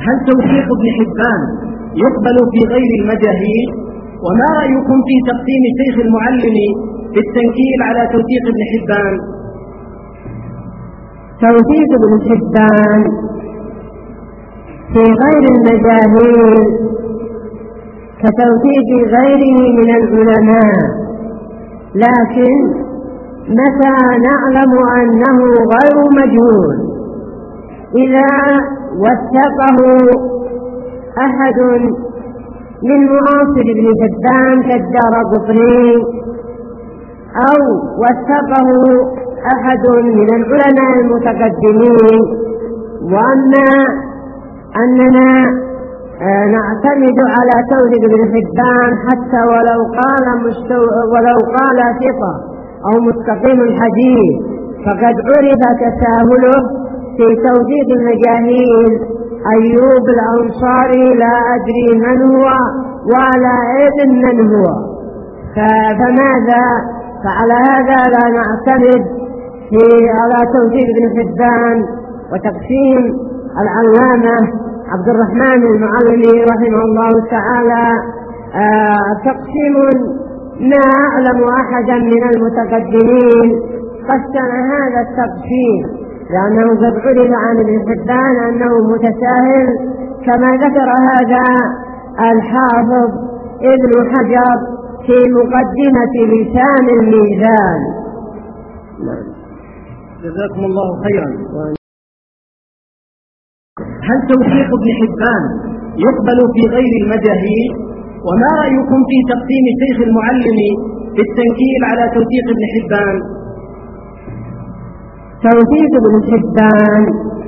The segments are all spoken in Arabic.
هل توثيق ابن حبان يقبل في غير المجاهيل؟ وما رأيكم في تقسيم شيخ المعلم بالتنكيل على توثيق ابن حبان؟ توثيق ابن حبان في غير المجاهيل كتوثيق غيره من العلماء، لكن متى نعلم أنه غير مجهول إذا وثقه أحد من معاصر ابن حبان كالدارقطني أو وثقه أحد من العلماء المتقدمين. وأما أننا نعتمد على توثيق ابن حبان حتى ولو قال ثقة أو مستقيم الحديث فقد عرف تساهله في توثيق المجاهيل. أيوب الأنصاري لا أدري من هو ولا إذن من هو، فماذا؟ فعلى هذا لا نعتمد على توثيق ابن حبان. وتقسيم العلامة عبد الرحمن المعلمي رحمه الله تعالى تقسيم ما أعلم أحدا من المتقدمين قسم هذا التقسيم، لأنه قد عرف عن ابن حبان أنه متساهل، كما ذكر هذا الحافظ ابن حجر في مقدمة لسان الميزان. جزاكم الله خيرا. هل توثيق ابن حبان يقبل في غير المجاهيل؟ وما رأيكم في تقسيم شيخ المعلم بالتنكيل على توثيق ابن حبان؟ توثيق ابن حبان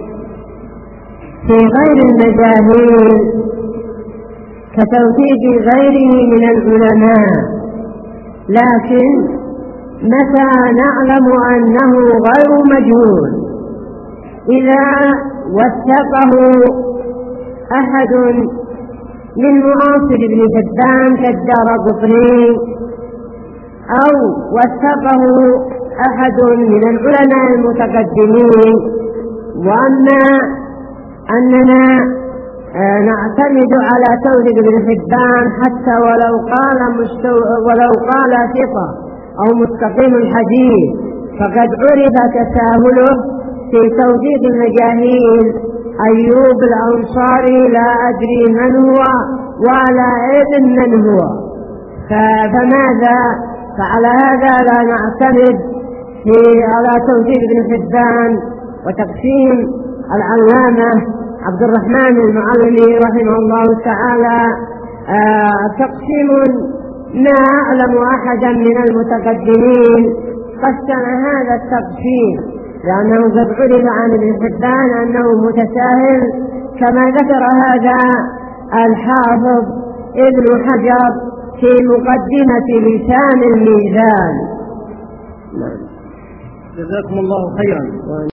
في غير المجاهيل كتوثيق غيره من العلماء، لكن متى نعلم أنه غير مجهول إذا وثقه أحد من معاصر ابن حبان كالدارقطني أو وثقه أحد من العلماء المتقدمين. وأما أننا نعتمد على توثيق ابن حبان حتى ولو قال ثقة أو مستقيم الحديث فقد عرف تساهله في توثيق المجاهيل. أيوب الأنصاري لا أدري من هو ولا إذن من هو، فماذا؟ فعلى هذا لا نعتمد على توثيق ابن حبان. وتقسيم العلامة عبد الرحمن المعلمي رحمه الله تعالى تقسيم ما أعلم أحدا من المتقدمين قسم هذا التقسيم، لأنه قد عرف عن ابن حبان أنه متساهل، كما ذكر هذا الحافظ ابن حجر في مقدمة لسان الميزان. جزاكم الله خيرا.